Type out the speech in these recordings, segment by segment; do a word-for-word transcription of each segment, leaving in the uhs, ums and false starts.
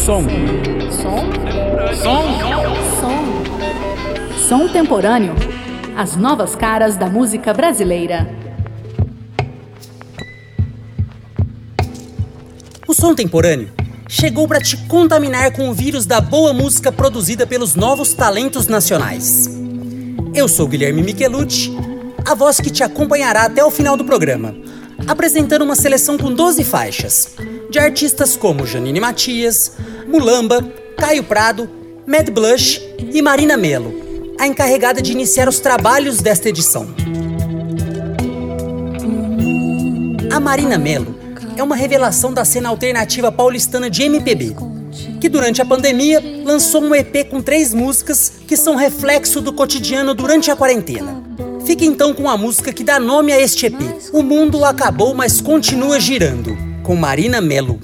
Som. Som? Som. Som. Som temporâneo. As novas caras da música brasileira. O som temporâneo chegou para te contaminar com o vírus da boa música produzida pelos novos talentos nacionais. Eu sou Guilherme Michelucci, a voz que te acompanhará até o final do programa, apresentando uma seleção com doze faixas, de artistas como Janine Matias, Mulamba, Caio Prado, Mad Blush e Marina Mello, a encarregada de iniciar os trabalhos desta edição. A Marina Mello é uma revelação da cena alternativa paulistana de M P B, que durante a pandemia lançou um E P com três músicas que são reflexo do cotidiano durante a quarentena. Fique então com a música que dá nome a este E P, O Mundo Acabou, Mas Continua Girando, com Marina Mello.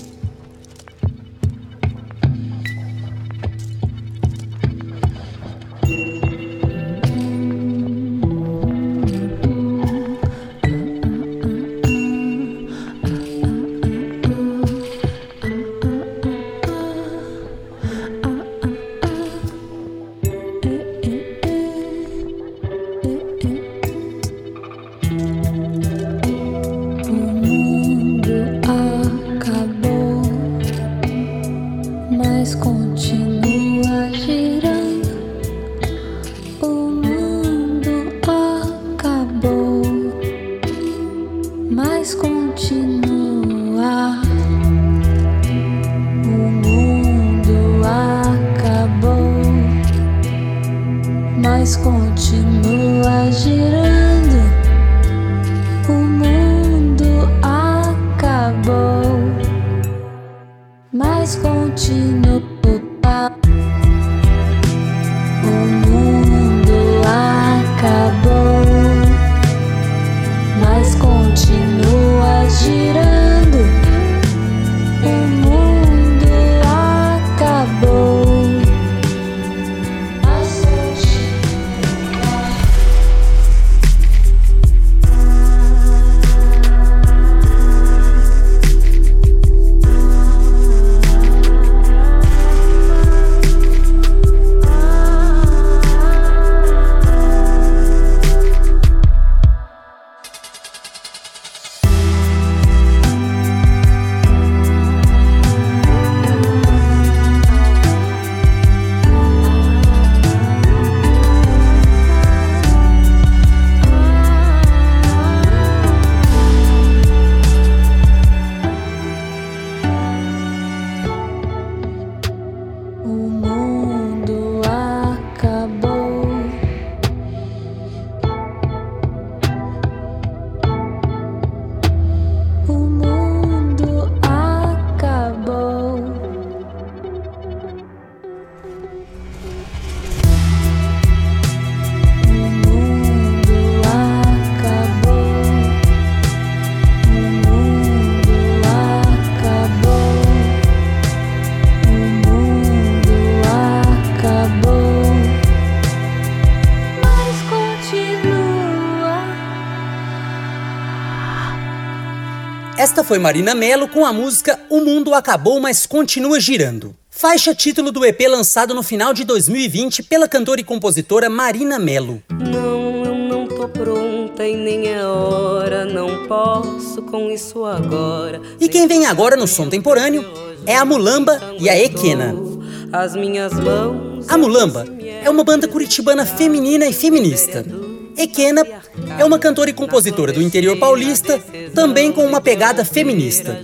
Esta foi Marina Mello com a música O Mundo Acabou, Mas Continua Girando, faixa título do E P lançado no final de dois mil e vinte pela cantora e compositora Marina Mello. Não, eu não tô pronta e nem é hora, não posso com isso agora. E quem vem agora no som temporâneo é a Mulamba e a Ekena. As minhas mãos. A Mulamba é uma banda curitibana feminina e feminista. Ekena é uma cantora e compositora do interior paulista, também com uma pegada feminista.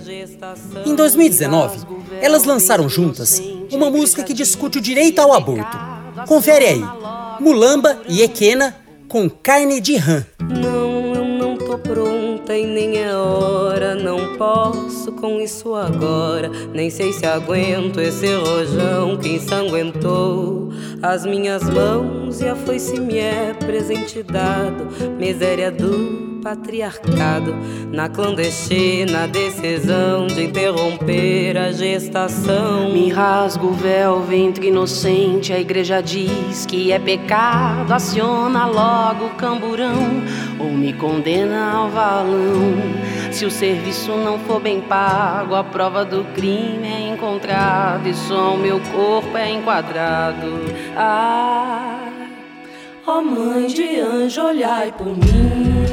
Em dois mil e dezenove, elas lançaram juntas uma música que discute o direito ao aborto. Confere aí, Mulamba e Ekena com Carne de Rã. Não, eu não tô pronta e nem é hora, não posso com isso agora. Nem sei se aguento esse rojão que ensanguentou as minhas mãos e a foice me é presente dado. Miséria do patriarcado, na clandestina decisão de interromper a gestação. Me rasgo o véu, ventre inocente, a igreja diz que é pecado, aciona logo o camburão ou me condena ao valão. Se o serviço não for bem pago, a prova do crime é encontrada e só o meu corpo é enquadrado. Ai, ó mãe de anjo, olhai por mim.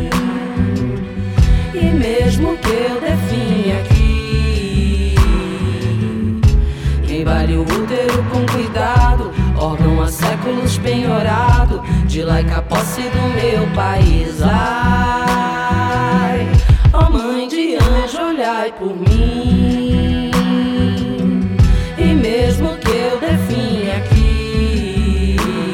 E mesmo que eu definha aqui, embale o útero com cuidado, órgão há séculos penhorado, de laica posse do meu país. Ai, ó mãe de anjo, olhai por mim. E mesmo que eu definha aqui,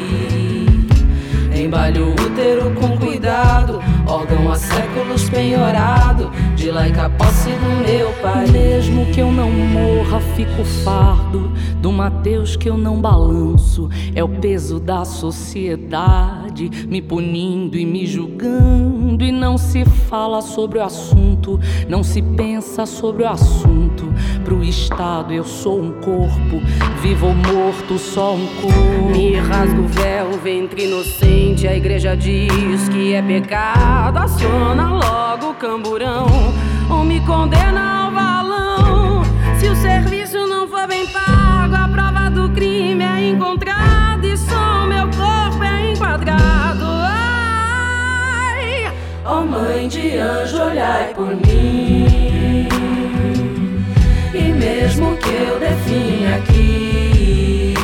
embale o útero com cuidado, órgão há séculos penhorado, de laica posse do meu país. Mesmo que eu não morra, fico fardo do Mateus que eu não balanço. É o peso da sociedade me punindo e me julgando. E não se fala sobre o assunto, não se pensa sobre o assunto. Pro Estado eu sou um corpo, vivo ou morto, só um corpo. Me rasga o véu, ventre inocente, a igreja diz que é pecado. Aciona logo o camburão, ou me condena ao valão. Se o serviço não for bem pago, a prova do crime é encontrada e só o meu corpo é enquadrado. Ai, ó mãe de anjo, olhai por mim. E mesmo que eu definha aqui,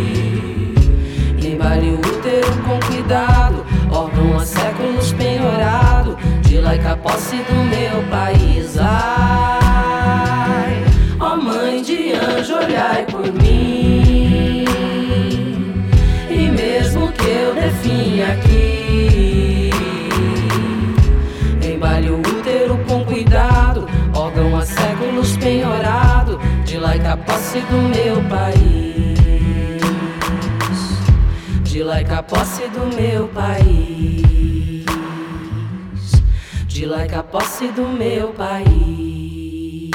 embale o útero com cuidado, órgão há séculos penhorado, de laica posse do meu país. Ai, ó mãe de anjo, olhai por mim. E mesmo que eu definha aqui, embale o útero com cuidado, órgão há séculos penhorado, de laica posse do meu país. De laica posse do meu país. De laica posse do meu país.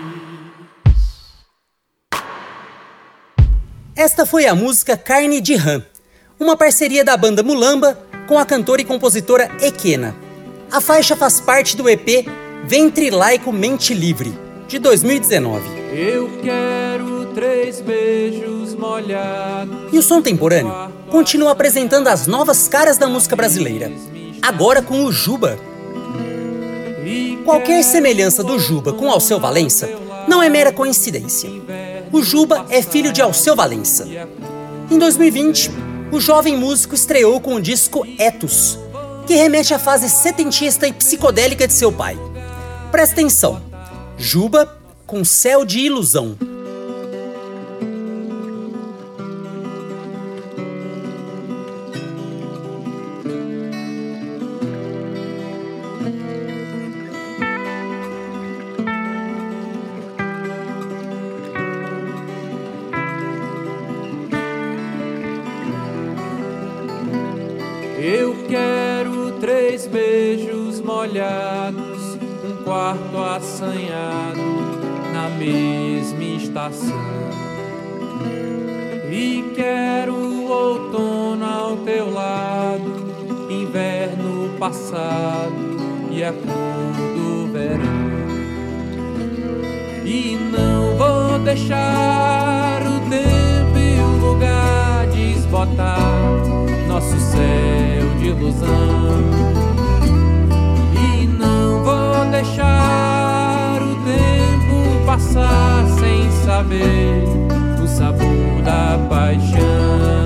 Esta foi a música Carne de Rã, uma parceria da banda Mulamba com a cantora e compositora Equena. A faixa faz parte do E P Ventre Laico Mente Livre, de dois mil e dezenove. Eu quero três beijos molhados. E o Som Temporâneo continua apresentando as novas caras da música brasileira, agora com o Juba. Qualquer semelhança do Juba com Alceu Valença não é mera coincidência. O Juba é filho de Alceu Valença. Em dois mil e vinte, o jovem músico estreou com o disco Ethos, que remete à fase setentista e psicodélica de seu pai. Presta atenção, Juba com Céu de Ilusão. Eu quero três beijos molhados, um quarto assanhado na mesma estação. E quero o outono ao teu lado, inverno passado e a cor do verão. E não vou deixar o tempo e o lugar desbotar nosso céu de ilusão. E não vou deixar o tempo passar sem saber o sabor da paixão.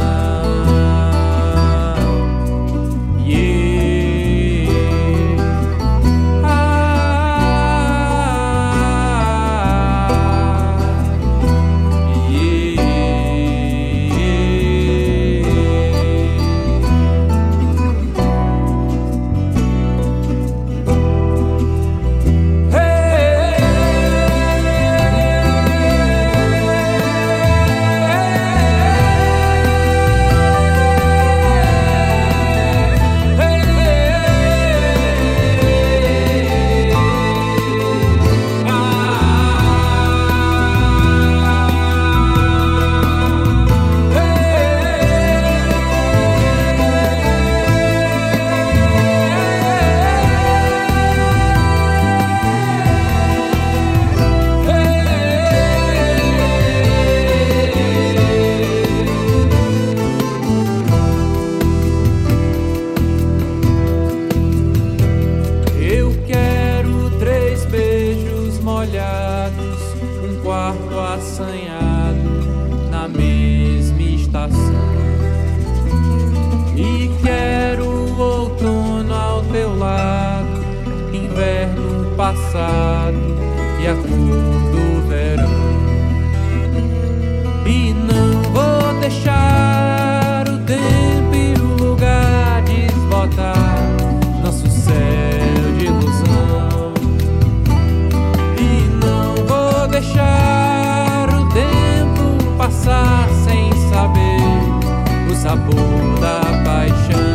Yeah. assanhado na mesma estação. E quero o outono ao teu lado, inverno passado e a cor do verão. E não vou deixar o tempo e o lugar desbotar nosso céu de ilusão. E não vou deixar o tempo passar sem saber o sabor da paixão.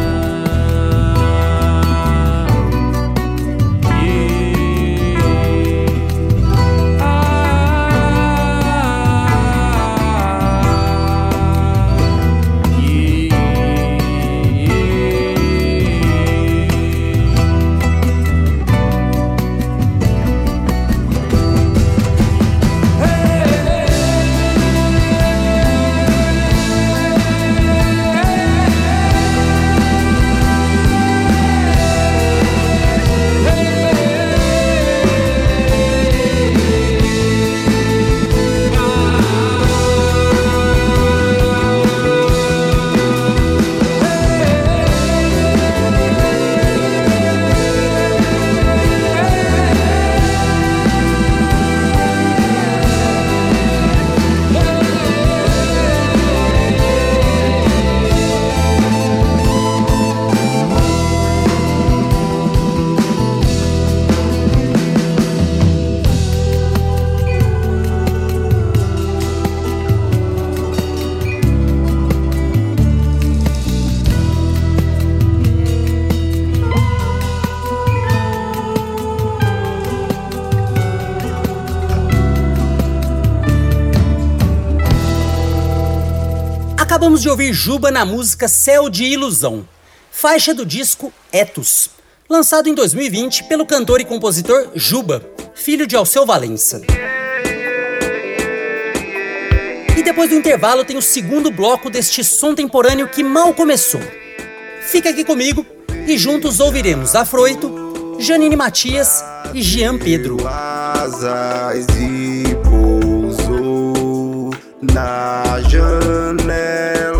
Acabamos de ouvir Juba na música Céu de Ilusão, faixa do disco Etos, lançado em dois mil e vinte pelo cantor e compositor Juba, filho de Alceu Valença. E depois do intervalo tem o segundo bloco deste som temporâneo que mal começou. Fica aqui comigo e juntos ouviremos Afroito, Janine Matias e Jean Pedro. Asas e pousou na janela.